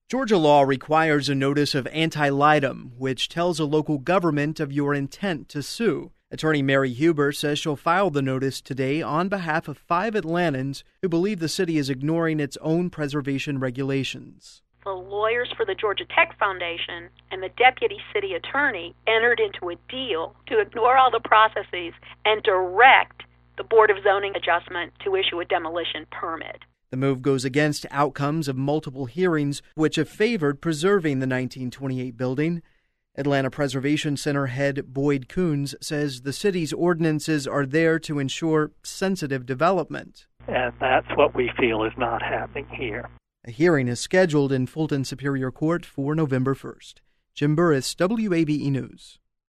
Georgia law requires a notice of anti-litem, which tells a local government of your intent to sue. Attorney Mary Huber says she'll file the notice today on behalf of 5 Atlantans who believe the city is ignoring its own preservation regulations. The lawyers for the Georgia Tech Foundation and the deputy city attorney entered into a deal to ignore all the processes and direct the Board of Zoning Adjustment to issue a demolition permit. The move goes against outcomes of multiple hearings which have favored preserving the 1928 building. Atlanta Preservation Center head Boyd Coons says the city's ordinances are there to ensure sensitive development. And that's what we feel is not happening here. A hearing is scheduled in Fulton Superior Court for November 1st. Jim Burris, WABE News.